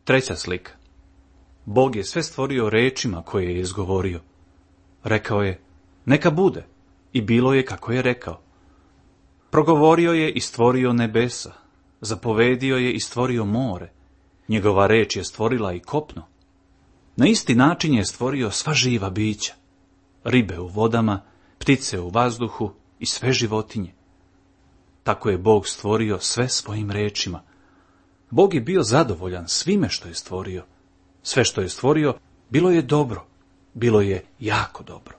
Treća slika. Bog je sve stvorio rečima koje je izgovorio. Rekao je, neka bude, i bilo je kako je rekao. Progovorio je i stvorio nebesa, zapovedio je i stvorio more, njegova reč je stvorila i kopno. Na isti način je stvorio sva živa bića, ribe u vodama, ptice u vazduhu i sve životinje. Tako je Bog stvorio sve svojim rečima. Bog je bio zadovoljan svime što je stvorio. Sve što je stvorio bilo je dobro, bilo je jako dobro.